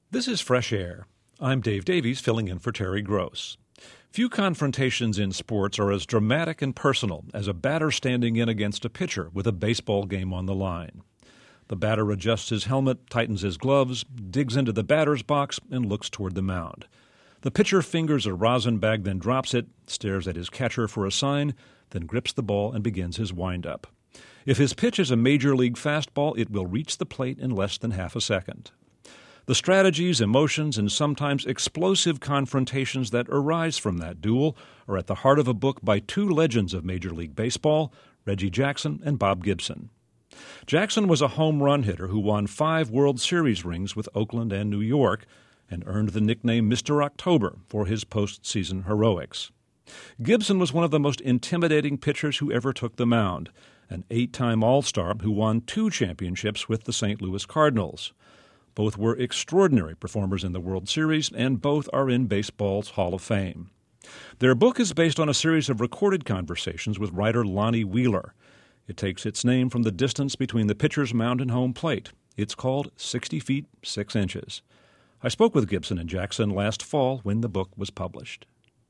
This is Fresh Air. I'm Dave Davies, filling in for Terry Gross. Few confrontations in sports are as dramatic and personal as a batter standing in against a pitcher with a baseball game on the line. The batter adjusts his helmet, tightens his gloves, digs into the batter's box, and looks toward the mound. The pitcher fingers a rosin bag, then drops it, stares at his catcher for a sign, then grips the ball and begins his wind-up. If his pitch is a major league fastball, it will reach the plate in less than half a second. The strategies, emotions, and sometimes explosive confrontations that arise from that duel are at the heart of a book by two legends of Major League Baseball, Reggie Jackson and Bob Gibson. Jackson was a home run hitter who won 5 World Series rings with Oakland and New York and earned the nickname Mr. October for his postseason heroics. Gibson was one of the most intimidating pitchers who ever took the mound, an 8-time All-Star who won 2 championships with the St. Louis Cardinals. Both were extraordinary performers in the World Series, and both are in baseball's Hall of Fame. Their book is based on a series of recorded conversations with writer Lonnie Wheeler. It takes its name from the distance between the pitcher's mound and home plate. It's called 60 Feet, 6 Inches. I spoke with Gibson and Jackson last fall when the book was published.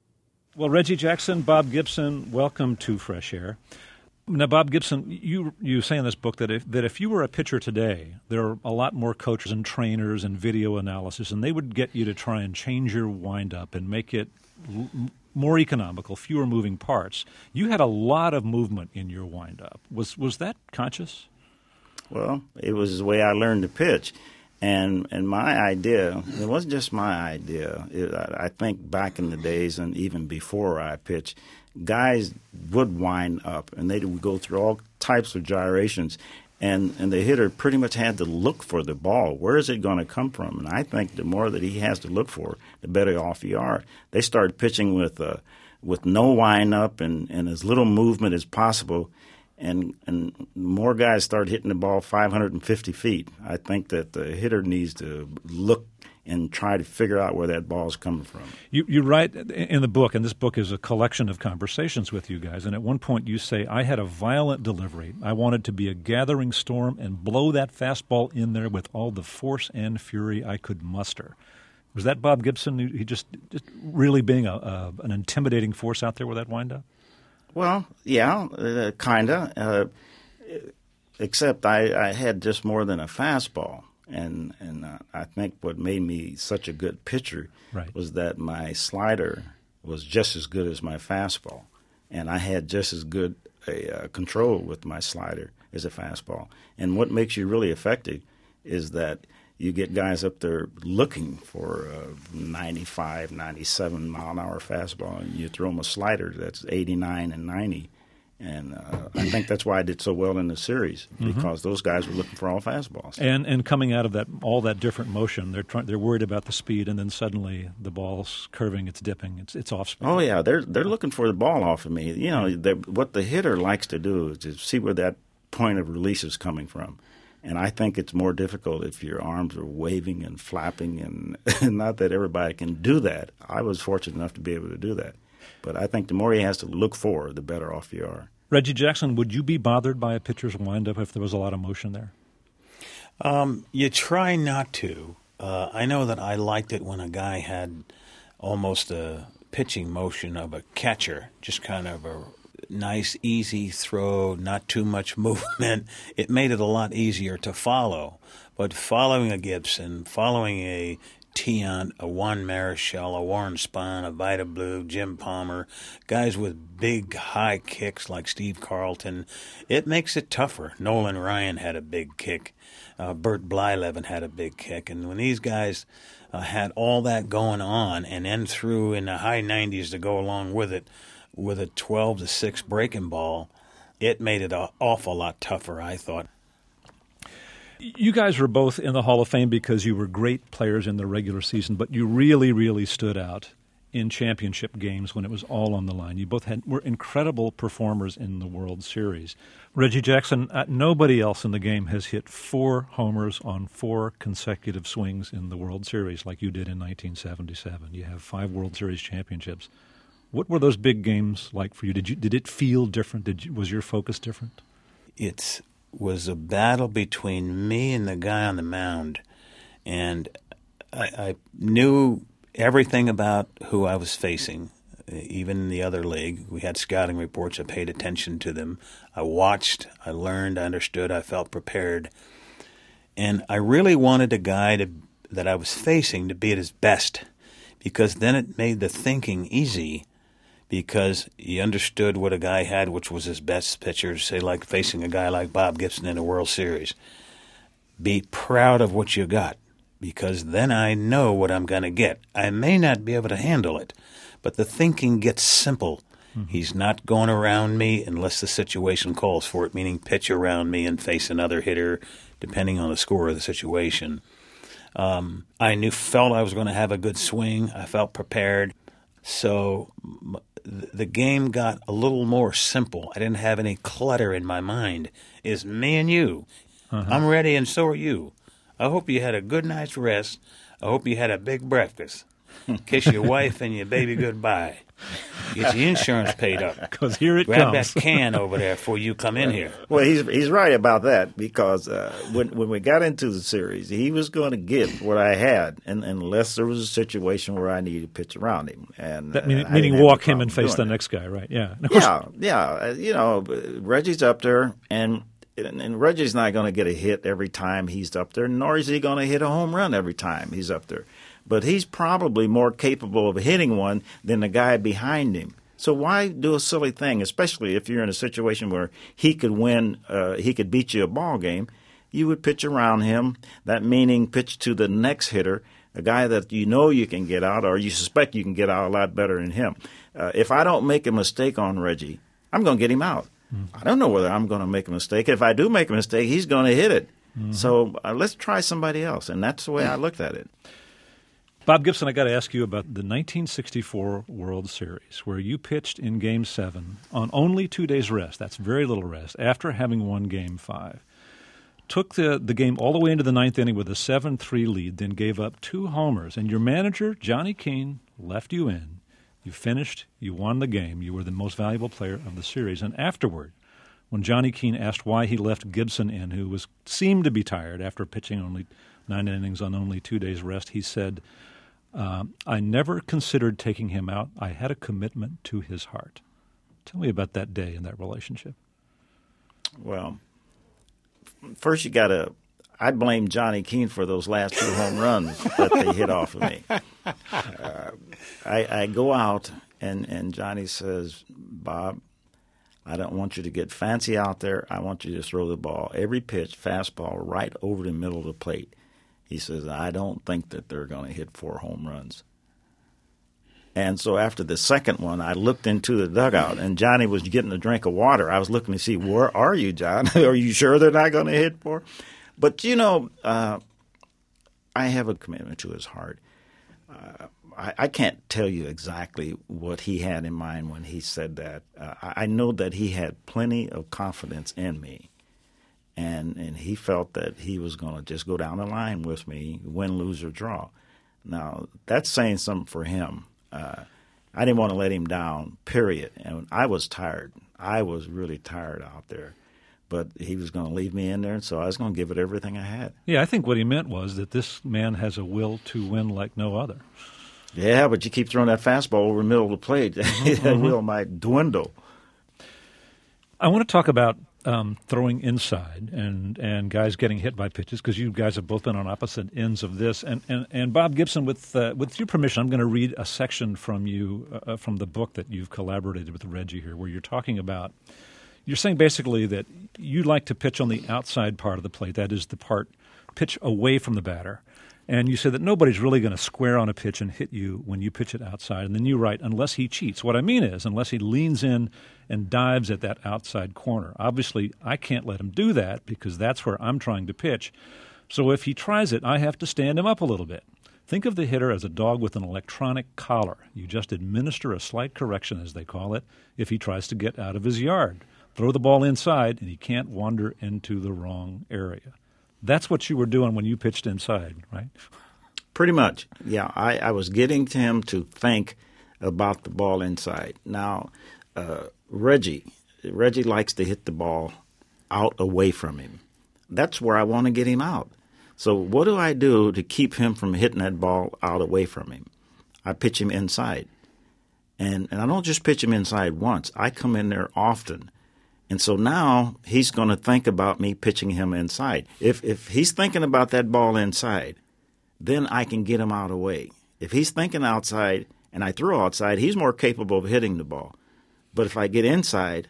Well, Reggie Jackson, Bob Gibson, welcome to Fresh Air. Now, Bob Gibson, you say in this book that if you were a pitcher today, there are a lot more coaches and trainers and video analysis, and they would get you to try and change your wind-up and make it more economical, fewer moving parts. You had a lot of movement in your wind-up. Was that conscious? Well, it was the way I learned to pitch. And my idea, it wasn't just my idea. I think back in the days and even before I pitched, guys would wind up and they would go through all types of gyrations, and the hitter pretty much had to look for the ball. Where is it going to come from? And I think the more that he has to look for, the better off you are. They started pitching with no wind up and as little movement as possible. And more guys start hitting the ball 550 feet. I think that the hitter needs to look and try to figure out where that ball is coming from. You write in the book, and this book is a collection of conversations with you guys, and at one point you say, I had a violent delivery. I wanted to be a gathering storm and blow that fastball in there with all the force and fury I could muster. Was that Bob Gibson? He just really being an intimidating force out there with that windup? Well, yeah, kind of, except I had just more than a fastball. And I think what made me such a good pitcher was that my slider was just as good as my fastball. And I had just as good a control with my slider as a fastball. And what makes you really effective is that you get guys up there looking for a 95, 97 mile-an-hour fastball, and you throw them a slider that's 89 and 90. And I think that's why I did so well in the series, because those guys were looking for all fastballs. And coming out of that all that different motion, they're worried about the speed, and then suddenly the ball's curving, it's dipping, it's off speed. Oh yeah, they're looking for the ball off of me. You know, what the hitter likes to do is to see where that point of release is coming from. And I think it's more difficult if your arms are waving and flapping, and not that everybody can do that. I was fortunate enough to be able to do that. But I think the more he has to look for, the better off you are. Reggie Jackson, would you be bothered by a pitcher's windup if there was a lot of motion there? You try not to. I know that I liked it when a guy had almost a pitching motion of a catcher, just kind of a nice, easy throw, not too much movement. It made it a lot easier to follow. But following a Gibson, following a Tiant, a Juan Marichal, a Warren Spahn, a Vida Blue, Jim Palmer, guys with big, high kicks like Steve Carlton, it makes it tougher. Nolan Ryan had a big kick. Bert Blyleven had a big kick. And when these guys had all that going on and then threw in the high 90s to go along with it, with a 12-6 breaking ball, it made it an awful lot tougher, I thought. You guys were both in the Hall of Fame because you were great players in the regular season, but you really, really stood out in championship games when it was all on the line. You both were incredible performers in the World Series. Reggie Jackson, nobody else in the game has hit 4 homers on 4 consecutive swings in the World Series like you did in 1977. You have 5 World Series championships. What were those big games like for you? Did it feel different? Was your focus different? It was a battle between me and the guy on the mound, and I knew everything about who I was facing. Even in the other league, we had scouting reports. I paid attention to them. I watched, I learned, I understood, I felt prepared. And I really wanted a guy that I was facing to be at his best, because then it made the thinking easy, because he understood what a guy had, which was his best pitcher, say like facing a guy like Bob Gibson in a World Series. Be proud of what you got, because then I know what I'm going to get. I may not be able to handle it, but the thinking gets simple. Mm-hmm. He's not going around me unless the situation calls for it, meaning pitch around me and face another hitter, depending on the score of the situation. I felt I was going to have a good swing. I felt prepared. So the game got a little more simple. I didn't have any clutter in my mind. It's me and you. Uh-huh. I'm ready, and so are you. I hope you had a good night's rest. I hope you had a big breakfast. Kiss your wife and your baby goodbye. Get your insurance paid up. Because here it Grab comes. that can over there before you come in here. Well, he's right about that, because when we got into the series, he was going to get what I had, unless there was a situation where I needed to pitch around him. And that meaning walk him and face the next guy, right? Yeah. Yeah. Reggie's up there, and Reggie's not going to get a hit every time he's up there, nor is he going to hit a home run every time he's up there. But he's probably more capable of hitting one than the guy behind him. So why do a silly thing, especially if you're in a situation where he could win, he could beat you a ball game? You would pitch around him, that meaning pitch to the next hitter, a guy that you know you can get out, or you suspect you can get out a lot better than him. If I don't make a mistake on Reggie, I'm going to get him out. Mm-hmm. I don't know whether I'm going to make a mistake. If I do make a mistake, he's going to hit it. Mm-hmm. So let's try somebody else, and that's the way I looked at it. Bob Gibson, I got to ask you about the 1964 World Series, where you pitched in Game 7 on only 2 days' rest. That's very little rest, after having won Game 5. Took the game all the way into the ninth inning with a 7-3 lead, then gave up 2 homers. And your manager, Johnny Keane, left you in. You finished. You won the game. You were the most valuable player of the series. And afterward, when Johnny Keane asked why he left Gibson in, who seemed to be tired after pitching only 9 innings on only 2 days' rest, he said, I never considered taking him out. I had a commitment to his heart. Tell me about that day and that relationship. Well, first I blame Johnny Keane for those last 2 home runs that they hit off of me. I go out, and Johnny says, Bob, I don't want you to get fancy out there. I want you to throw the ball, every pitch, fastball, right over the middle of the plate. He says, I don't think that they're going to hit 4 home runs. And so after the second one, I looked into the dugout, and Johnny was getting a drink of water. I was looking to see, where are you, John? Are you sure they're not going to hit 4? But, I have a commitment to his heart. I can't tell you exactly what he had in mind when he said that. I know that he had plenty of confidence in me. And he felt that he was going to just go down the line with me, win, lose, or draw. Now, that's saying something for him. I didn't want to let him down, period. And I was tired. I was really tired out there. But he was going to leave me in there, and so I was going to give it everything I had. Yeah, I think what he meant was that this man has a will to win like no other. Yeah, but you keep throwing that fastball over the middle of the plate. That will might dwindle. I want to talk about throwing inside and guys getting hit by pitches, because you guys have both been on opposite ends of this. And Bob Gibson, with your permission, I'm going to read a section from you from the book that you've collaborated with Reggie here, where you're talking about, you're saying basically that you like to pitch on the outside part of the plate, that is the part pitch away from the batter. And you said that nobody's really going to square on a pitch and hit you when you pitch it outside. And then you write, unless he cheats. What I mean is, unless he leans in and dives at that outside corner. Obviously, I can't let him do that because that's where I'm trying to pitch. So if he tries it, I have to stand him up a little bit. Think of the hitter as a dog with an electronic collar. You just administer a slight correction, as they call it, if he tries to get out of his yard. Throw the ball inside, and he can't wander into the wrong area. That's what you were doing when you pitched inside, right? Pretty much, yeah. I was getting him to think about the ball inside. Now, Reggie likes to hit the ball out away from him. That's where I want to get him out. So what do I do to keep him from hitting that ball out away from him? I pitch him inside. And I don't just pitch him inside once. I come in there often. And so now he's going to think about me pitching him inside. If he's thinking about that ball inside, then I can get him out away. If he's thinking outside and I throw outside, he's more capable of hitting the ball. But if I get inside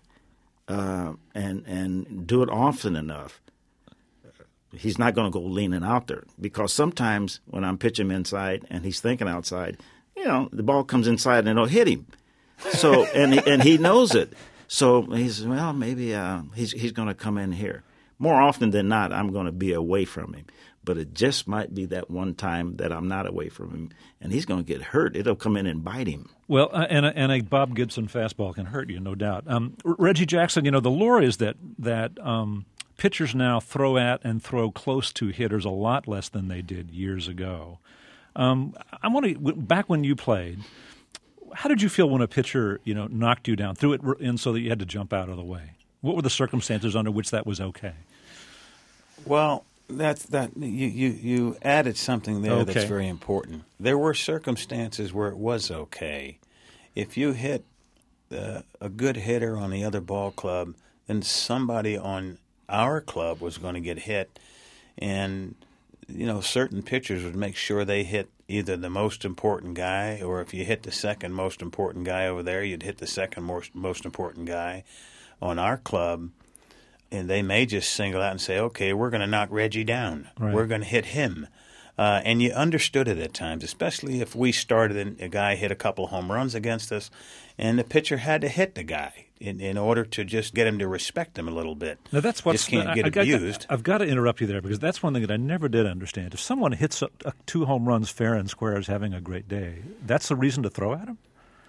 and do it often enough, he's not going to go leaning out there, because sometimes when I'm pitching inside and he's thinking outside, the ball comes inside and it'll hit him. So and he knows it. So he says, well, maybe he's going to come in here. More often than not, I'm going to be away from him. But it just might be that one time that I'm not away from him, and he's going to get hurt. It'll come in and bite him. Well, and a Bob Gibson fastball can hurt you, no doubt. Reggie Jackson, the lure is that pitchers now throw at and throw close to hitters a lot less than they did years ago. I want to back when you played. How did you feel when a pitcher, knocked you down, threw it in so that you had to jump out of the way? What were the circumstances under which that was okay? Well, you added something there that's very important. There were circumstances where it was okay. If you hit a good hitter on the other ball club, then somebody on our club was going to get hit, and certain pitchers would make sure they hit either the most important guy, or if you hit the second most important guy over there, you'd hit the second most important guy on our club. And they may just single out and say, okay, we're going to knock Reggie down. Right. We're going to hit him. And you understood it at times, especially if we started and a guy hit a couple of home runs against us, and the pitcher had to hit the guy in order to just get him to respect him a little bit. Now that's what just can't get abused. I've got to interrupt you there, because that's one thing that I never did understand. If someone hits 2 home runs fair and square is having a great day, that's the reason to throw at him?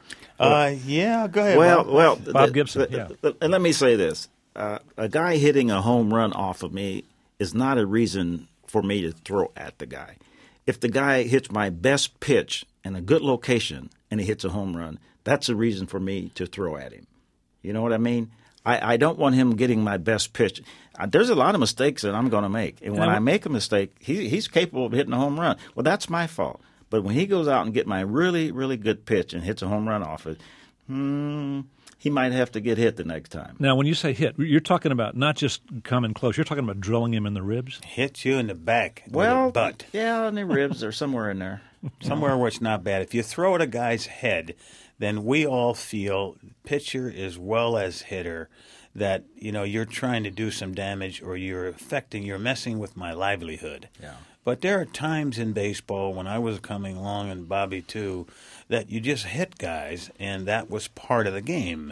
Yeah, go ahead. Well, Bob Gibson. And let me say this. A guy hitting a home run off of me is not a reason for me to throw at the guy. If the guy hits my best pitch in a good location and he hits a home run, that's a reason for me to throw at him. You know what I mean? I don't want him getting my best pitch. There's a lot of mistakes that I'm going to make. And when I make a mistake, he's capable of hitting a home run. Well, that's my fault. But when he goes out and get my really, really good pitch and hits a home run off it, he might have to get hit the next time. Now, when you say hit, you're talking about not just coming close. You're talking about drilling him in the ribs? Hit you in the back with a butt. Yeah, in the ribs or somewhere in there. Somewhere where it's not bad. If you throw at a guy's head, then we all feel, pitcher as well as hitter, that you're trying to do some damage, or you're messing with my livelihood. Yeah. But there are times in baseball when I was coming along, and Bobby too, that you just hit guys, and that was part of the game.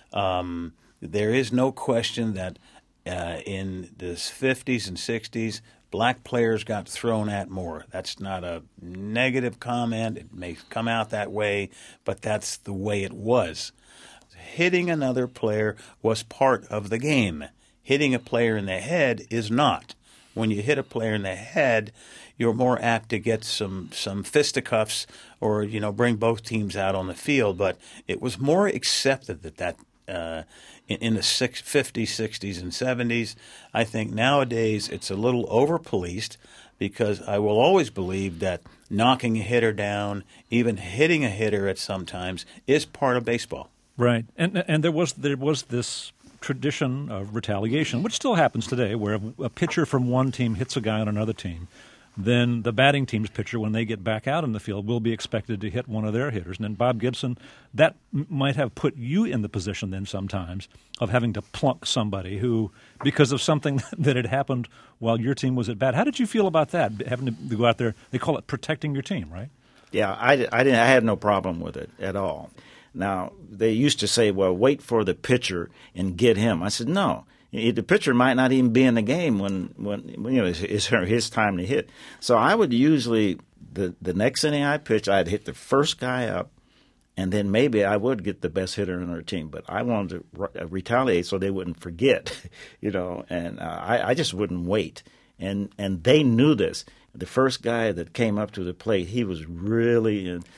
There is no question that in the 50s and 60s, black players got thrown at more. That's not a negative comment. It may come out that way, but that's the way it was. Hitting another player was part of the game. Hitting a player in the head is not. When you hit a player in the head, you're more apt to get some fisticuffs, or bring both teams out on the field. But it was more accepted that in the 50s, 60s, and 70s. I think nowadays it's a little over-policed, because I will always believe that knocking a hitter down, even hitting a hitter at sometimes, is part of baseball. Right, and there was this tradition of retaliation, which still happens today, where a pitcher from one team hits a guy on another team, then the batting team's pitcher, when they get back out in the field, will be expected to hit one of their hitters. And then Bob Gibson, that might have put you in the position then sometimes of having to plunk somebody who, because of something that had happened while your team was at bat. How did you feel about that, having to go out there? They call it protecting your team, right? Yeah, I had no problem with it at all. Now, they used to say, well, wait for the pitcher and get him. I said, no. The pitcher might not even be in the game when it's his time to hit. So I would usually, the next inning I pitch, I'd hit the first guy up, and then maybe I would get the best hitter on our team. But I wanted to retaliate so they wouldn't forget, and I just wouldn't wait. And they knew this. The first guy that came up to the plate, he was really in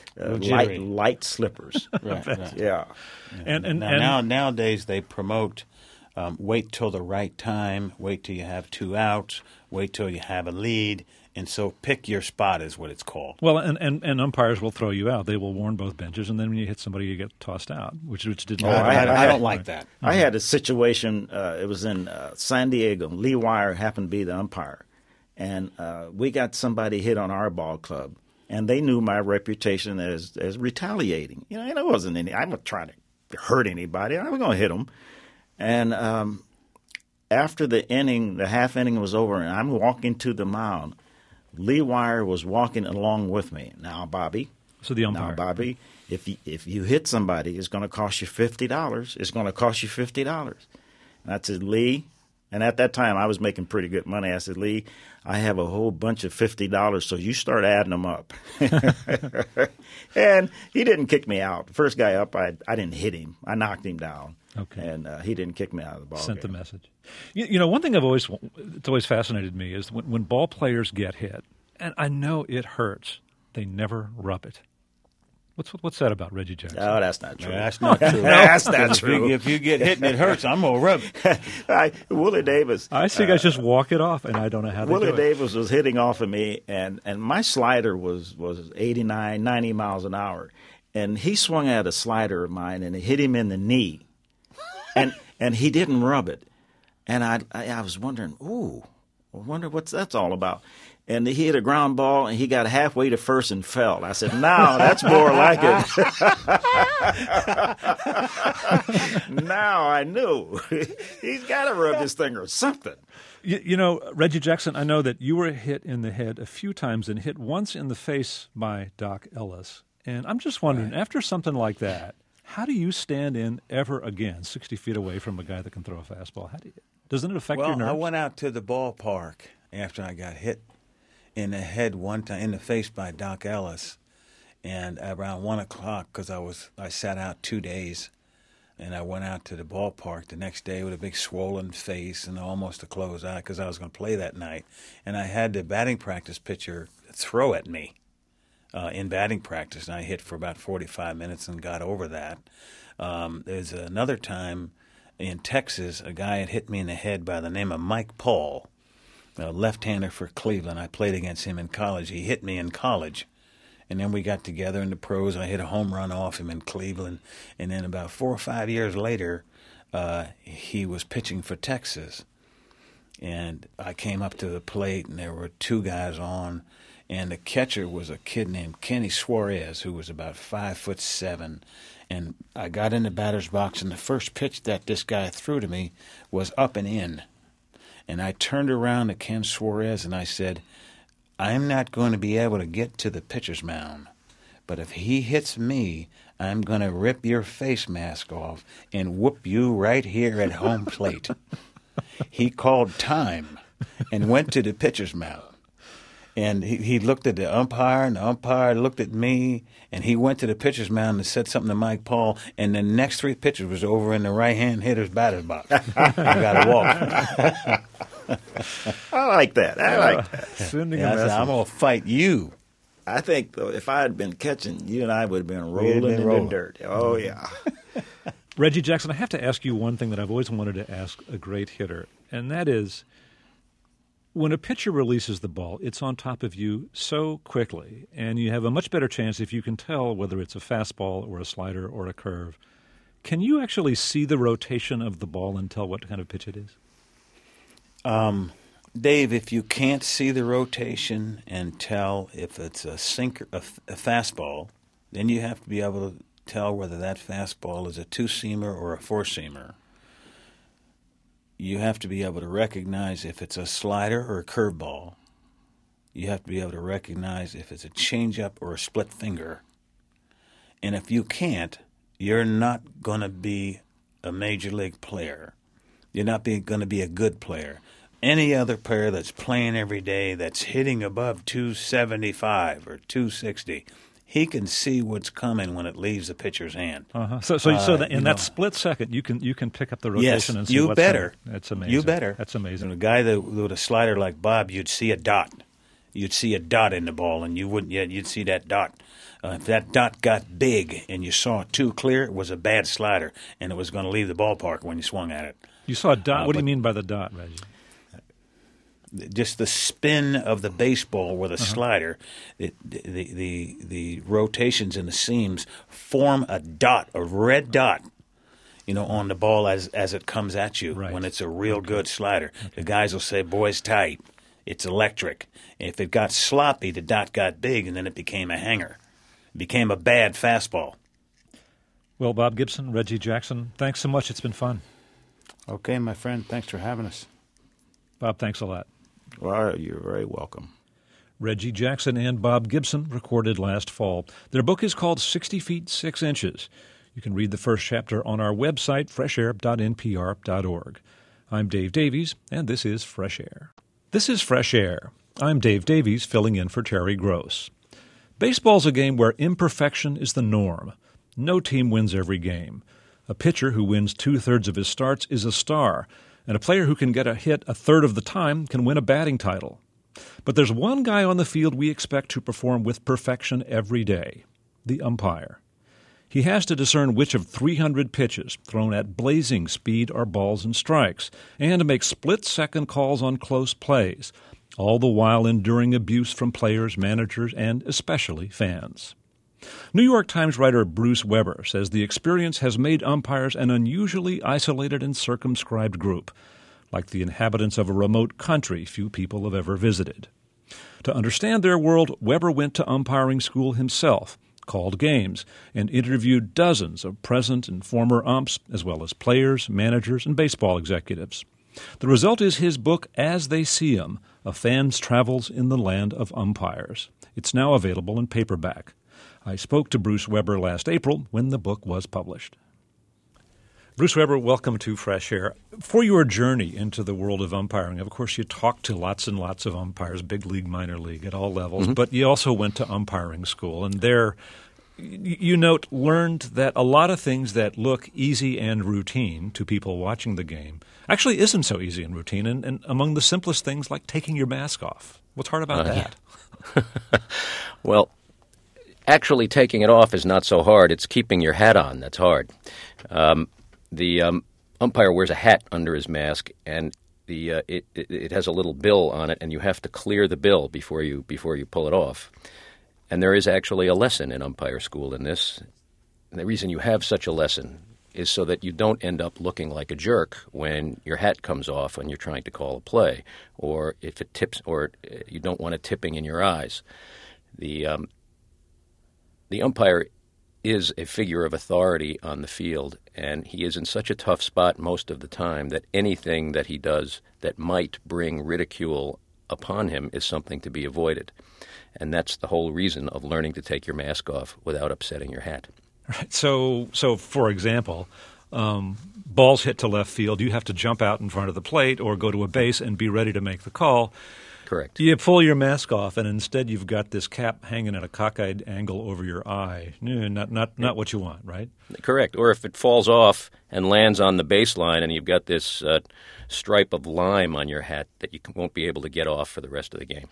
light slippers. Right. Yeah. And nowadays they promote wait till the right time, wait till you have 2 outs, wait till you have a lead, and so pick your spot is what it's called. Well, and umpires will throw you out. They will warn both benches, and then when you hit somebody, you get tossed out, which didn't happen. I don't like that. I had a situation, it was in San Diego. Lee Wire happened to be the umpire. And we got somebody hit on our ball club. And they knew my reputation as retaliating. And it wasn't I'm not trying to hurt anybody. I was going to hit them. And after the half inning was over, and I'm walking to the mound, Lee Wire was walking along with me. Now, Bobby. So the umpire. Now, Bobby, if you hit somebody, it's going to cost you $50. It's going to cost you $50. And I said, Lee, and at that time I was making pretty good money. I said, Lee, I have a whole bunch of $50, so you start adding them up. And he didn't kick me out. The first guy up, I didn't hit him. I knocked him down. Okay. And he didn't kick me out of the ball Sent game. the message. One thing it's always fascinated me is when ball players get hit, and I know it hurts, they never rub it. What's that about, Reggie Jackson? Oh, that's not true. That's not true. That's not true. If you get hit and it hurts, I'm going to rub it. Willie Davis. I see guys just walk it off, and I don't know how they Willie do it. Davis was hitting off of me, and my slider was 89, 90 miles an hour. And he swung at a slider of mine, and it hit him in the knee. And he didn't rub it. And I was wondering, I wonder what that's all about. And he hit a ground ball, and he got halfway to first and fell. I said, no, that's more like it. Now I knew. He's got to rub this thing or something. Reggie Jackson, I know that you were hit in the head a few times and hit once in the face by Doc Ellis. And I'm just wondering, after something like that, how do you stand in ever again 60 feet away from a guy that can throw a fastball? Doesn't it affect your nerves? Well, I went out to the ballpark after I got hit in the head one time, in the face by Doc Ellis, and around 1 o'clock, because I sat out 2 days, and I went out to the ballpark the next day with a big swollen face and almost a closed eye because I was going to play that night, and I had the batting practice pitcher throw at me in batting practice, and I hit for about 45 minutes and got over that. There's another time in Texas, a guy had hit me in the head by the name of Mike Paul, a left-hander for Cleveland. I played against him in college. He hit me in college. And then we got together in the pros. I hit a home run off him in Cleveland. And then about 4 or 5 years later, he was pitching for Texas. And I came up to the plate, and there were 2 guys on. And the catcher was a kid named Kenny Suarez, who was about 5'7". And I got in the batter's box, and the first pitch that this guy threw to me was up and in. And I turned around to Ken Suarez and I said, I'm not going to be able to get to the pitcher's mound, but if he hits me, I'm going to rip your face mask off and whoop you right here at home plate. He called time and went to the pitcher's mound. And he looked at the umpire, and the umpire looked at me, and he went to the pitcher's mound and said something to Mike Paul, and the next 3 pitches was over in the right-hand hitter's batter's box. I got to walk. I like that. I like that. Sending Yeah, a I said, message. I'm going to fight you. I think, though, if I had been catching, you and I would have been rolling in the dirt. Oh, yeah. Reggie Jackson, I have to ask you one thing that I've always wanted to ask a great hitter, and that is, when a pitcher releases the ball, it's on top of you so quickly, and you have a much better chance if you can tell whether it's a fastball or a slider or a curve. Can you actually see the rotation of the ball and tell what kind of pitch it is? Dave, if you can't see the rotation and tell if it's a sinker, a fastball, then you have to be able to tell whether that fastball is a 2-seamer or a 4-seamer. You have to be able to recognize if it's a slider or a curveball. You have to be able to recognize if it's a changeup or a split finger. And if you can't, you're not going to be a major league player. You're not going to be a good player. Any other player that's playing every day that's hitting above 275 or 260, he can see what's coming when it leaves the pitcher's hand. So that in that split second, you can pick up the rotation and see you what's better. coming. That's amazing. You better. That's amazing. And a guy with a slider like Bob, you'd see a dot. You'd see a dot in the ball, and you wouldn't yet. You'd see that dot. If that dot got big and you saw it too clear, it was a bad slider, and it was going to leave the ballpark when you swung at it. You saw a dot. What do you mean by the dot, Reggie? Just the spin of the baseball with a slider, the rotations in the seams form a dot, a red dot, on the ball as it comes at you when it's a real good slider. The guys will say, boy's tight. It's electric. If it got sloppy, the dot got big, and then it became a hanger. It became a bad fastball. Well, Bob Gibson, Reggie Jackson, thanks so much. It's been fun. Okay, my friend. Thanks for having us. Bob, thanks a lot. Well, you're very welcome. Reggie Jackson and Bob Gibson recorded last fall. Their book is called 60 Feet 6 Inches. You can read the first chapter on our website, freshair.npr.org. I'm Dave Davies, and this is Fresh Air. This is Fresh Air. I'm Dave Davies, filling in for Terry Gross. Baseball's a game where imperfection is the norm. No team wins every game. A pitcher who wins 2/3 of his starts is a star, and a player who can get a hit a third of the time can win a batting title. But there's one guy on the field we expect to perform with perfection every day, the umpire. He has to discern which of 300 pitches thrown at blazing speed are balls and strikes, and to make split-second calls on close plays, all the while enduring abuse from players, managers, and especially fans. New York Times writer Bruce Weber says the experience has made umpires an unusually isolated and circumscribed group, like the inhabitants of a remote country few people have ever visited. To understand their world, Weber went to umpiring school himself, called games, and interviewed dozens of present and former umps, as well as players, managers, and baseball executives. The result is his book, As They See 'Em, A Fan's Travels in the Land of Umpires. It's now available in paperback. I spoke to Bruce Weber last April when the book was published. Bruce Weber, welcome to Fresh Air. For your journey into the world of umpiring, of course, you talked to lots and lots of umpires, big league, minor league, at all levels, but you also went to umpiring school, and there you learned that a lot of things that look easy and routine to people watching the game actually isn't so easy and routine, and among the simplest things like taking your mask off. What's hard about that? Well, actually taking it off is not so hard. It's keeping your hat on that's hard. The umpire wears a hat under his mask, and it has a little bill on it, and you have to clear the bill before you pull it off. And there is actually a lesson in umpire school in this. And the reason you have such a lesson is so that you don't end up looking like a jerk when your hat comes off when you're trying to call a play, or if it tips, or you don't want it tipping in your eyes. The umpire is a figure of authority on the field, and he is in such a tough spot most of the time that anything that he does that might bring ridicule upon him is something to be avoided. And that's the whole reason of learning to take your mask off without upsetting your hat. Right. So for example, balls hit to left field, you have to jump out in front of the plate or go to a base and be ready to make the call. Correct. You pull your mask off, and instead you've got this cap hanging at a cockeyed angle over your eye. Not what you want, right? Correct. Or if it falls off and lands on the baseline and you've got this stripe of lime on your hat that you won't be able to get off for the rest of the game.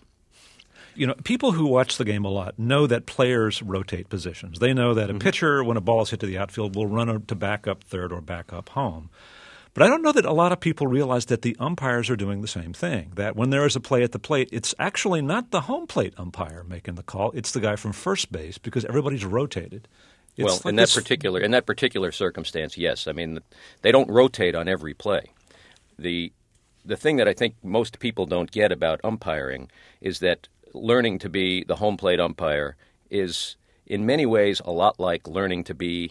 People who watch the game a lot know that players rotate positions. They know that a pitcher, when a ball is hit to the outfield, will run to back up third or back up home. But I don't know that a lot of people realize that the umpires are doing the same thing, that when there is a play at the plate, it's actually not the home plate umpire making the call. It's the guy from first base because everybody's rotated. In that particular circumstance, yes. I mean, they don't rotate on every play. The thing that I think most people don't get about umpiring is that learning to be the home plate umpire is in many ways a lot like learning to be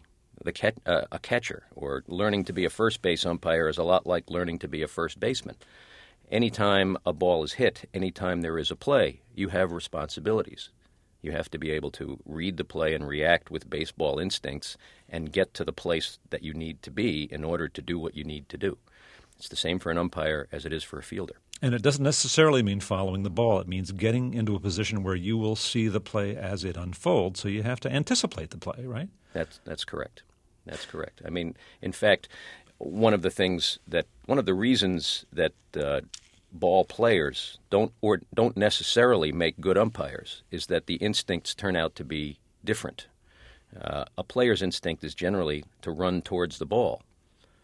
a catcher, or learning to be a first base umpire is a lot like learning to be a first baseman. Anytime a ball is hit, anytime there is a play, you have responsibilities. You have to be able to read the play and react with baseball instincts and get to the place that you need to be in order to do what you need to do. It's the same for an umpire as it is for a fielder. And it doesn't necessarily mean following the ball. It means getting into a position where you will see the play as it unfolds, so you have to anticipate the play, right? That's correct. That's correct. I mean, in fact, one of the reasons that ball players don't necessarily make good umpires is that the instincts turn out to be different. A player's instinct is generally to run towards the ball.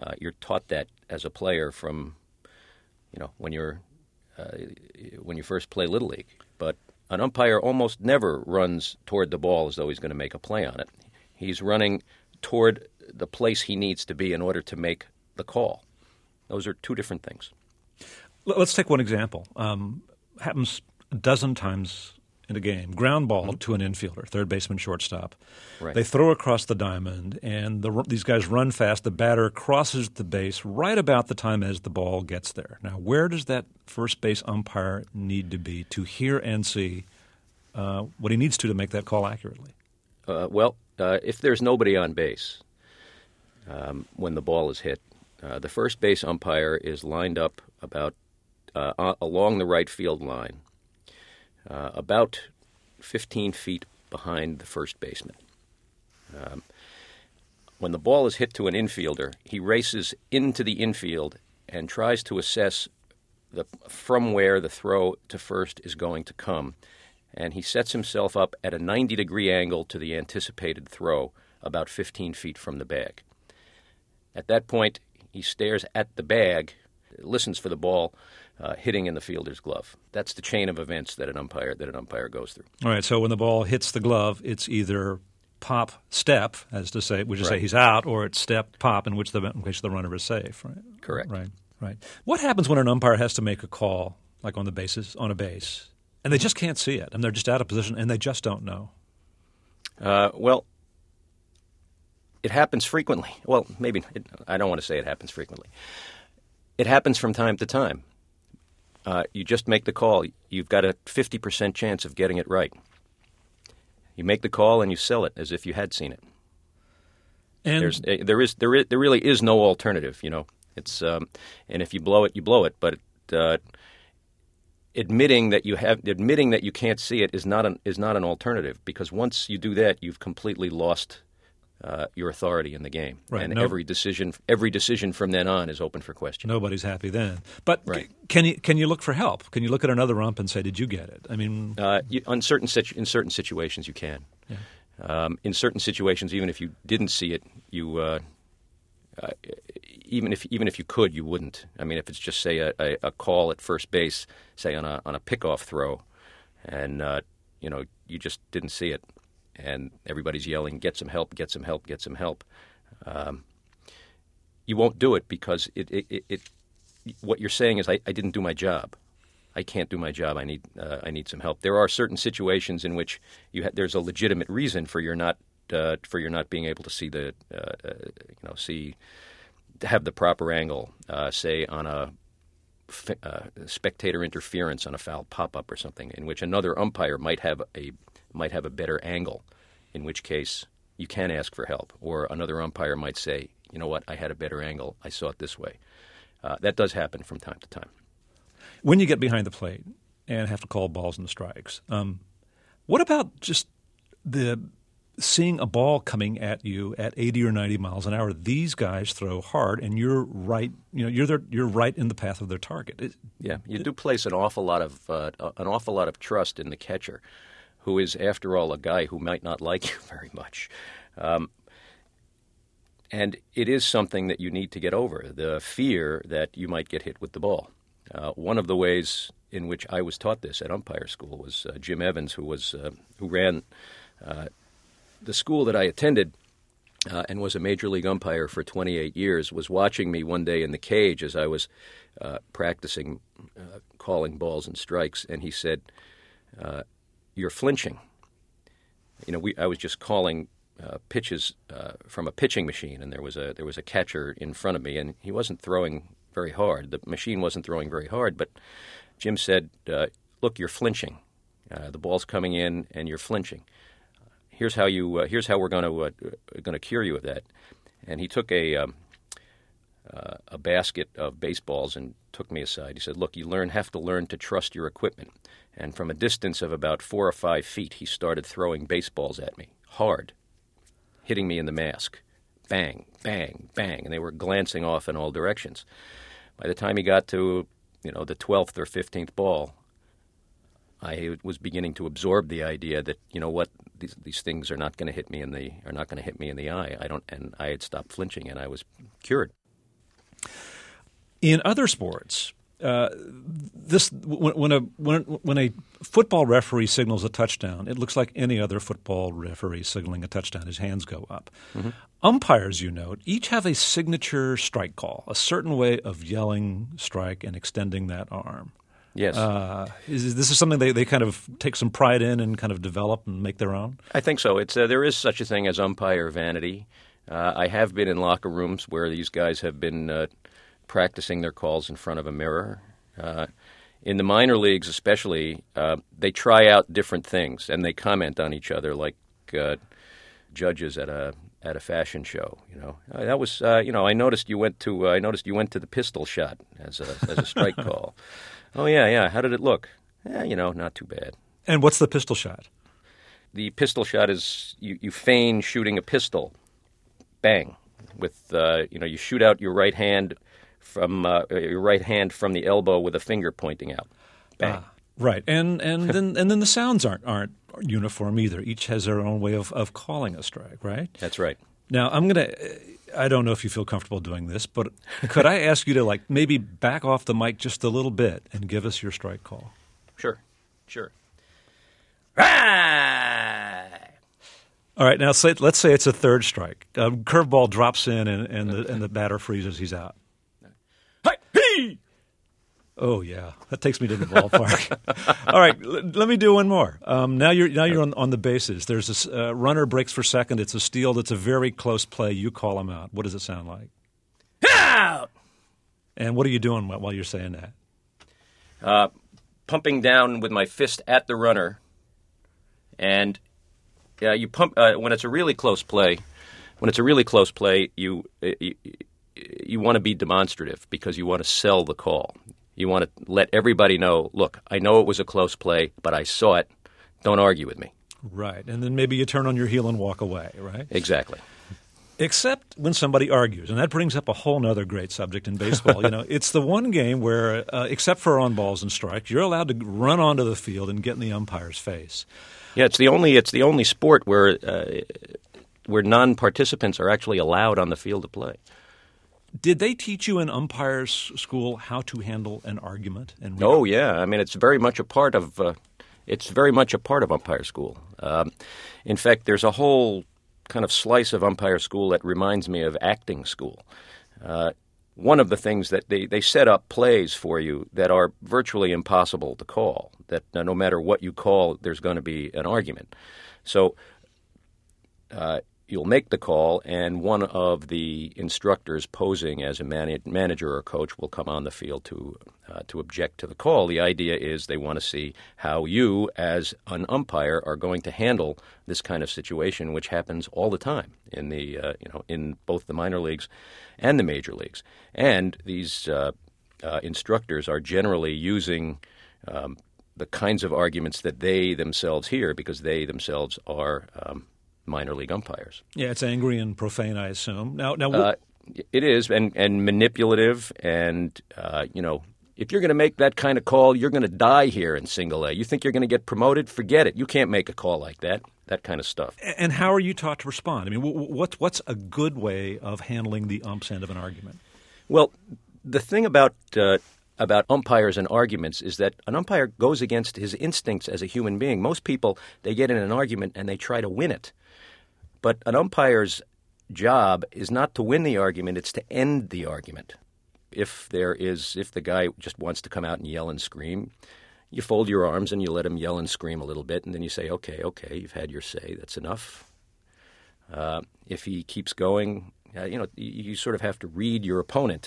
You're taught that as a player from, when you first play Little League. But an umpire almost never runs toward the ball as though he's going to make a play on it. He's running toward the place he needs to be in order to make the call. Those are two different things. Let's take one example. Happens a dozen times in a game. Ground ball to an infielder, third baseman, shortstop. Right. They throw across the diamond, and these guys run fast. The batter crosses the base right about the time as the ball gets there. Now, where does that first base umpire need to be to hear and see what he needs to make that call accurately? If there's nobody on base when the ball is hit, the first base umpire is lined up about along the right field line, about 15 feet behind the first baseman. When the ball is hit to an infielder, he races into the infield and tries to assess from where the throw to first is going to come. And he sets himself up at a 90-degree angle to the anticipated throw, about 15 feet from the bag. At that point, he stares at the bag, listens for the ball hitting in the fielder's glove. That's the chain of events that an umpire goes through. All right, so when the ball hits the glove, it's either pop, step, as to say, which is say he's out, or it's step, pop, in which the runner is safe, right? Correct. Right. What happens when an umpire has to make a call, like on a base, and they just can't see it, and they're just out of position, and they just don't know? It happens frequently. Well, I don't want to say it happens frequently. It happens from time to time. You just make the call. You've got a 50% chance of getting it right. You make the call and you sell it as if you had seen it. And there really is no alternative. It's and if you blow it, you blow it. But admitting that you can't see it is not an alternative, because once you do that, you've completely lost your authority in the game, right. And every decision from then on is open for question. Nobody's happy then. But right. Can you look for help? Can you look at another ump and say, "Did you get it?" I mean, in certain situations you can. Yeah. In certain situations, even if you didn't see it, you even if you could, you wouldn't. I mean, if it's just say a call at first base, say on a pickoff throw, and you just didn't see it, and everybody's yelling, "Get some help! Get some help! Get some help!" You won't do it because what you're saying is, I didn't do my job. I can't do my job. I need some help. There are certain situations in which there's a legitimate reason for your not being able to see to have the proper angle. Say on a spectator interference on a foul pop-up or something, in which another umpire might have a better angle, in which case you can ask for help. Or another umpire might say, "You know what, I had a better angle. I saw it this way." That does happen from time to time. When you get behind the plate and have to call balls and strikes, what about just seeing a ball coming at you at 80 or 90 miles an hour? These guys throw hard, and you're right. You're right in the path of their target. You do place an awful lot of trust in the catcher, who is, after all, a guy who might not like you very much. And it is something that you need to get over, the fear that you might get hit with the ball. One of the ways in which I was taught this at umpire school was Jim Evans, who ran the school that I attended and was a major league umpire for 28 years, was watching me one day in the cage as I was practicing calling balls and strikes, and he said, "You're flinching." I was just calling pitches from a pitching machine, and there was a catcher in front of me, and he wasn't throwing very hard. The machine wasn't throwing very hard, but Jim said, "Look, you're flinching. The ball's coming in, and you're flinching. Here's how we're going to cure you of that." And he took a basket of baseballs and took me aside. He said, "Look, you have to learn to trust your equipment." And from a distance of about 4 or 5 feet, he started throwing baseballs at me, hard, hitting me in the mask. Bang, bang, bang, and they were glancing off in all directions. By the time he got to, the 12th or 15th ball, I was beginning to absorb the idea that, these things are not going to hit me in the eye. And I had stopped flinching, and I was cured. In other sports, when a football referee signals a touchdown, it looks like any other football referee signaling a touchdown. His hands go up. Mm-hmm. Umpires, you note, each have a signature strike call, a certain way of yelling strike and extending that arm. Yes. This is something they kind of take some pride in and kind of develop and make their own? I think so. There is such a thing as umpire vanity. I have been in locker rooms where these guys have been practicing their calls in front of a mirror. In the minor leagues especially, they try out different things and they comment on each other like judges at a fashion show. That was I noticed you went to the pistol shot as a strike call. Oh yeah. How did it look? Not too bad. And what's the pistol shot? The pistol shot is you feign shooting a pistol, bang, with you shoot out your right hand from the elbow with a finger pointing out, bang. Right, and then the sounds aren't uniform either. Each has their own way of calling a strike, right? That's right. Now I don't know if you feel comfortable doing this, but could I ask you to maybe back off the mic just a little bit and give us your strike call? Sure. All right, now let's say it's a third strike. Curveball drops in and the batter freezes. He's out. Hey! Oh yeah, that takes me to the ballpark. All right, let me do one more. Now you're on the bases. There's this runner breaks for second. It's a steal. That's a very close play. You call him out. What does it sound like? Out! And what are you doing while you're saying that? Pumping down with my fist at the runner, and you pump when it's a really close play. When it's a really close play, you want to be demonstrative because you want to sell the call. You want to let everybody know, look, I know it was a close play, but I saw it. Don't argue with me. Right. And then maybe you turn on your heel and walk away, right? Exactly. Except when somebody argues, and that brings up a whole other great subject in baseball. It's the one game where, except for on balls and strikes, you're allowed to run onto the field and get in the umpire's face. Yeah, it's the only sport where non-participants are actually allowed on the field to play. Did they teach you in umpires school how to handle an argument? Oh yeah, I mean it's very much a part of umpire school. In fact, there's a whole kind of slice of umpire school that reminds me of acting school. One of the things that they set up plays for you that are virtually impossible to call. That no matter what you call, there's going to be an argument. So you'll make the call, and one of the instructors posing as a manager or coach will come on the field to object to the call. The idea is they want to see how you, as an umpire, are going to handle this kind of situation, which happens all the time in in both the minor leagues and the major leagues. And these instructors are generally using the kinds of arguments that they themselves hear because they themselves are minor league umpires. Yeah, it's angry and profane, I assume. Now, it is, and manipulative, and if you're going to make that kind of call, you're going to die here in Single A. You think you're going to get promoted? Forget it. You can't make a call like that. That kind of stuff. And how are you taught to respond? I mean, what's a good way of handling the ump's end of an argument? Well, the thing about umpires and arguments is that an umpire goes against his instincts as a human being. Most people, they get in an argument and they try to win it. But an umpire's job is not to win the argument, it's to end the argument. If the guy just wants to come out and yell and scream, you fold your arms and you let him yell and scream a little bit, and then you say, okay, you've had your say, that's enough. If he keeps going, you sort of have to read your opponent.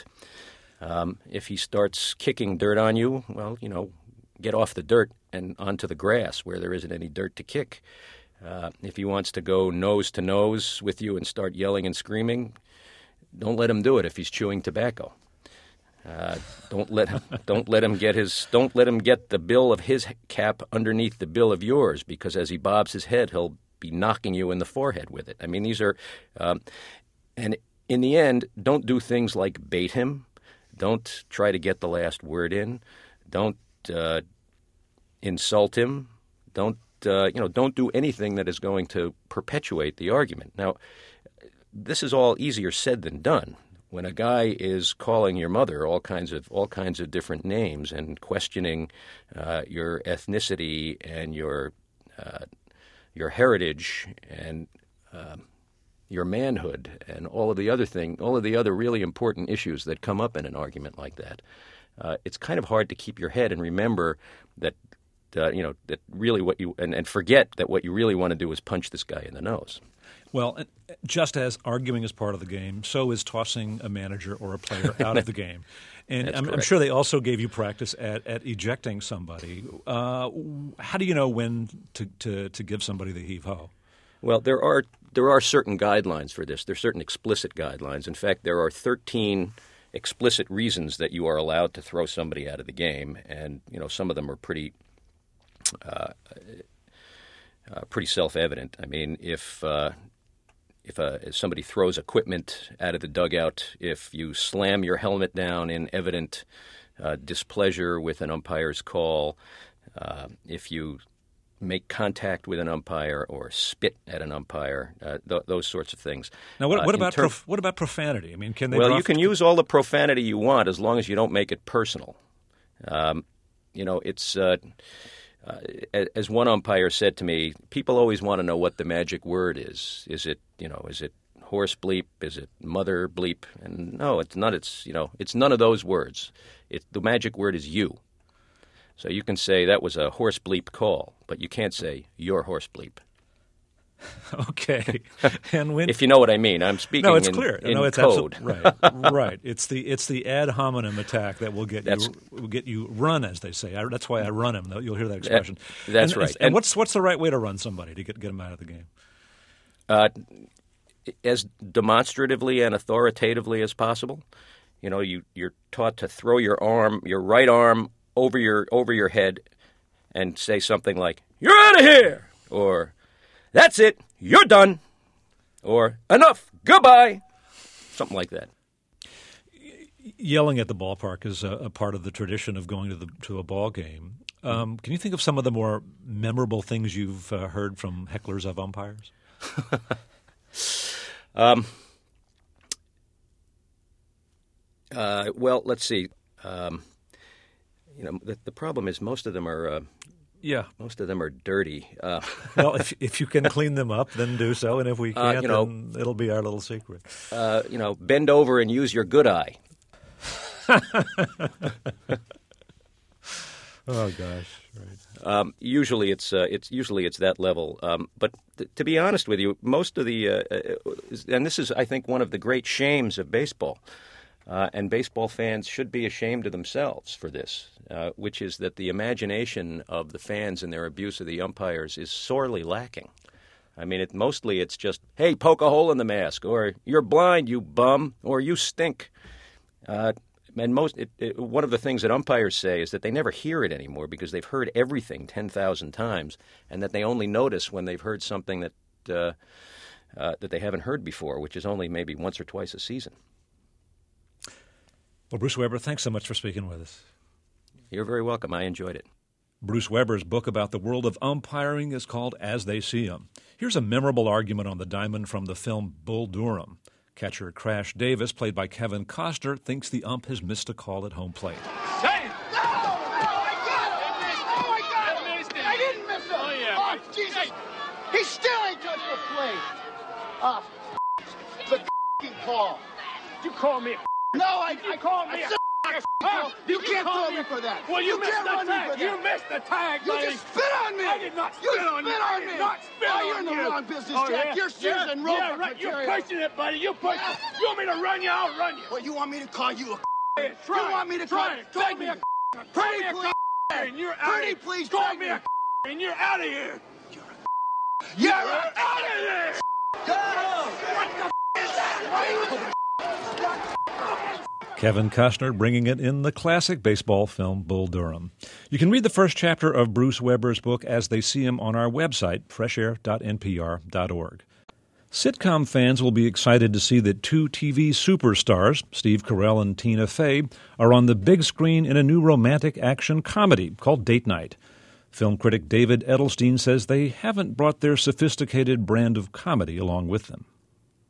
If he starts kicking dirt on you, well, get off the dirt and onto the grass where there isn't any dirt to kick. If he wants to go nose to nose with you and start yelling and screaming, don't let him do it if he's chewing tobacco. Don't let him get the bill of his cap underneath the bill of yours, because as he bobs his head, he'll be knocking you in the forehead with it. I mean, these are, and in the end, don't do things like bait him. Don't try to get the last word in. Don't insult him. Don't do anything that is going to perpetuate the argument. Now, this is all easier said than done. when a guy is calling your mother all kinds of different names and questioning your ethnicity and your heritage and your manhood and all of the other really important issues that come up in an argument like that, it's kind of hard to keep your head and remember that that really what you and forget that what you really want to do is punch this guy in the nose. Well, just as arguing is part of the game, so is tossing a manager or a player out of the game. And I'm sure they also gave you practice at ejecting somebody. How do you know when to give somebody the heave-ho? Well, there are certain guidelines for this. There are certain explicit guidelines. In fact, there are 13 explicit reasons that you are allowed to throw somebody out of the game, and some of them are pretty self-evident. I mean, if somebody throws equipment out of the dugout, if you slam your helmet down in evident displeasure with an umpire's call, if you make contact with an umpire or spit at an umpire, those sorts of things. Now, what about profanity? I mean, can they? Well, you can use all the profanity you want as long as you don't make it personal. It's. As one umpire said to me, people always want to know what the magic word is. Is it horse bleep? Is it mother bleep? And no, it's not. It's none of those words. The magic word is you. So you can say that was a horse bleep call, but you can't say your horse bleep. Okay, and when if you know what I mean, I'm speaking. No, it's clear. In it's code. Right. It's the ad hominem attack that will get you run, as they say. That's why I run him. You'll hear that expression. That's right. And what's the right way to run somebody to get them out of the game? As demonstratively and authoritatively as possible. You're taught to throw your right arm over your head, and say something like "You're out of here," or "That's it, you're done," or "Enough, goodbye," something like that. Yelling at the ballpark is a part of the tradition of going to a ball game. Can you think of some of the more memorable things you've heard from hecklers of umpires? Well, let's see. The problem is most of them are. Most of them are dirty. Well, if you can clean them up, then do so, and if we can't, then it'll be our little secret. Bend over and use your good eye. Oh gosh, right. Usually it's that level. But to be honest with you, most of the and this is, I think, one of the great shames of baseball. And baseball fans should be ashamed of themselves for this, which is that the imagination of the fans and their abuse of the umpires is sorely lacking. I mean, mostly it's just, "Hey, poke a hole in the mask," or "You're blind, you bum," or "You stink." And one of the things that umpires say is that they never hear it anymore because they've heard everything 10,000 times, and that they only notice when they've heard something that they haven't heard before, which is only maybe once or twice a season. Well, Bruce Weber, thanks so much for speaking with us. You're very welcome. I enjoyed it. Bruce Weber's book about the world of umpiring is called As They See 'Em. Here's a memorable argument on the diamond from the film Bull Durham. Catcher Crash Davis, played by Kevin Costner, thinks the ump has missed a call at home plate. Say it! No! Oh, my God! Oh, my God! I didn't miss it! Oh, yeah. Oh, Jesus! He still ain't touched the plate! Ah, the call. You call me a No, You called me a call. You can't throw me for that. Well, you missed can't the run me for tag. that. You missed the tag, You buddy. just spit on me. I did not spit on you. You spit on me. I did not spit oh, on you're in the you. wrong business, Oh, Jack. yeah? You're using rope Yeah, right. material. You're pushing it, buddy. You push it. You want me to run you? I'll run you. Well, you want me to call you a Try You want me to try call it. Call Take me me a a Pretty call me please. a and you're out. Pretty please. Call tag me a and you're out of here. You're Out of here. What the is that? Kevin Costner bringing it in the classic baseball film Bull Durham. You can read the first chapter of Bruce Weber's book As They See 'Em on our website, freshair.npr.org. Sitcom fans will be excited to see that two TV superstars, Steve Carell and Tina Fey, are on the big screen in a new romantic action comedy called Date Night. Film critic David Edelstein says they haven't brought their sophisticated brand of comedy along with them.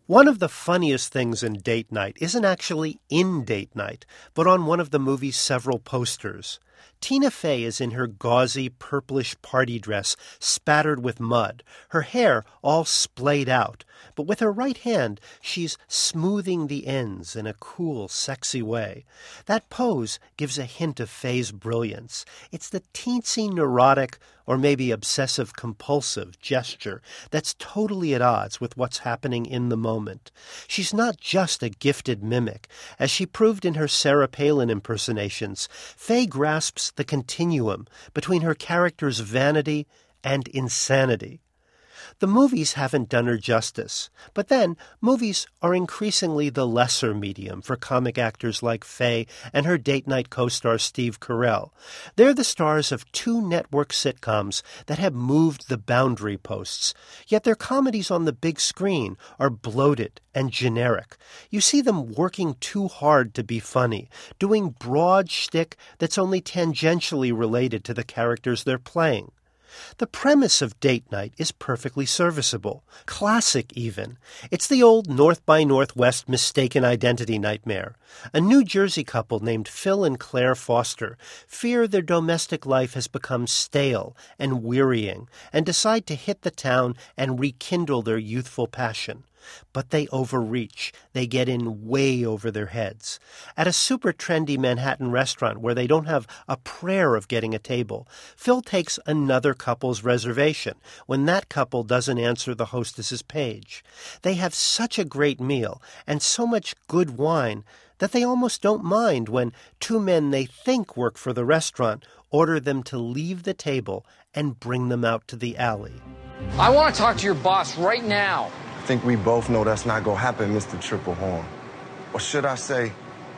One of the funniest things in Date Night isn't actually in Date Night, but on one of the movie's several posters. Tina Fey is in her gauzy purplish party dress spattered with mud, her hair all splayed out, but with her right hand she's smoothing the ends in a cool, sexy way. That pose gives a hint of Fey's brilliance. It's the teensy neurotic, or maybe obsessive-compulsive gesture that's totally at odds with what's happening in the moment. She's not just a gifted mimic. As she proved in her Sarah Palin impersonations, Fey grasps the continuum between her character's vanity and insanity. The movies haven't done her justice, but then movies are increasingly the lesser medium for comic actors like Fey and her Date Night co-star Steve Carell. They're the stars of 2 network sitcoms that have moved the boundary posts, yet their comedies on the big screen are bloated and generic. You see them working too hard to be funny, doing broad shtick that's only tangentially related to the characters they're playing. The premise of Date Night is perfectly serviceable, classic even. It's the old North by Northwest mistaken identity nightmare. A New Jersey couple named Phil and Claire Foster fear their domestic life has become stale and wearying and decide to hit the town and rekindle their youthful passion. But they overreach. They get in way over their heads. At a super trendy Manhattan restaurant where they don't have a prayer of getting a table, Phil takes another couple's reservation when that couple doesn't answer the hostess's page. They have such a great meal and so much good wine that they almost don't mind when 2 men they think work for the restaurant order them to leave the table and bring them out to the alley. I want to talk to your boss right now. I think we both know that's not gonna happen, Mr. Triple Horn. Or should I say,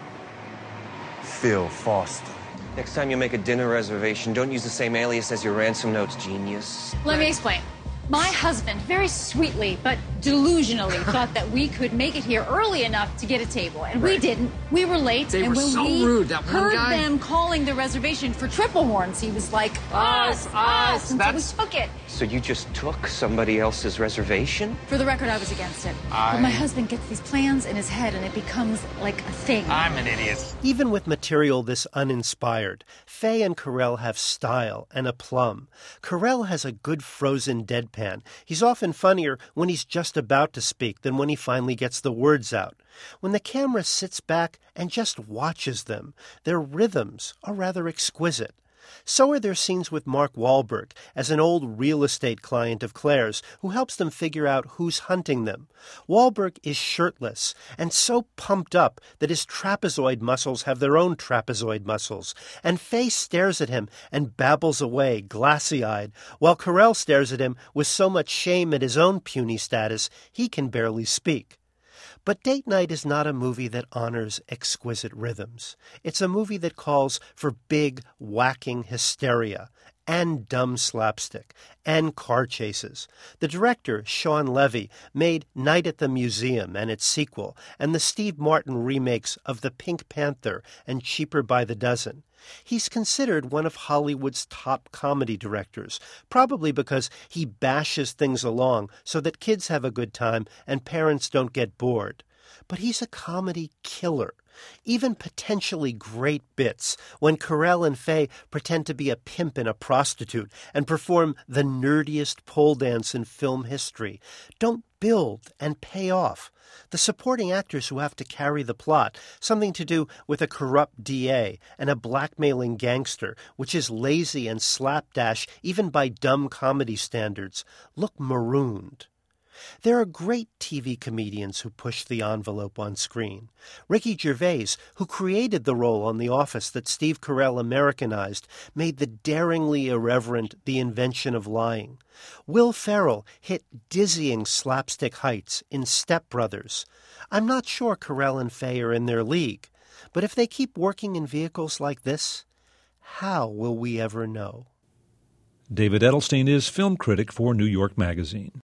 Phil Foster. Next time you make a dinner reservation, don't use the same alias as your ransom notes, genius. Let me explain. My husband, very sweetly but delusionally, thought that we could make it here early enough to get a table, and we didn't. We were late, They and were when so we rude, that one heard guy. them calling the reservation for Triple Horns, he was like, us, and so we took it. So you just took somebody else's reservation? For the record, I was against it. But my husband gets these plans in his head, and it becomes like a thing. I'm an idiot. Even with material this uninspired, Fey and Carell have style and aplomb. Carell has a good frozen deadpan. He's often funnier when he's just about to speak than when he finally gets the words out. When the camera sits back and just watches them, their rhythms are rather exquisite. So are their scenes with Mark Wahlberg as an old real estate client of Claire's who helps them figure out who's hunting them. Wahlberg is shirtless and so pumped up that his trapezoid muscles have their own trapezoid muscles, and Fey stares at him and babbles away, glassy-eyed, while Carell stares at him with so much shame at his own puny status he can barely speak. But Date Night is not a movie that honors exquisite rhythms. It's a movie that calls for big, whacking hysteria and dumb slapstick and car chases. The director, Sean Levy, made Night at the Museum and its sequel, and the Steve Martin remakes of The Pink Panther and Cheaper by the Dozen. He's considered one of Hollywood's top comedy directors, probably because he bashes things along so that kids have a good time and parents don't get bored. But he's a comedy killer. Even potentially great bits when Carell and Fey pretend to be a pimp and a prostitute and perform the nerdiest pole dance in film history don't build and pay off. The supporting actors who have to carry the plot, something to do with a corrupt DA and a blackmailing gangster, which is lazy and slapdash even by dumb comedy standards, look marooned. There are great TV comedians who push the envelope on screen. Ricky Gervais, who created the role on The Office that Steve Carell Americanized, made the daringly irreverent The Invention of Lying. Will Ferrell hit dizzying slapstick heights in Step Brothers. I'm not sure Carell and Fey are in their league, but if they keep working in vehicles like this, how will we ever know? David Edelstein is film critic for New York Magazine.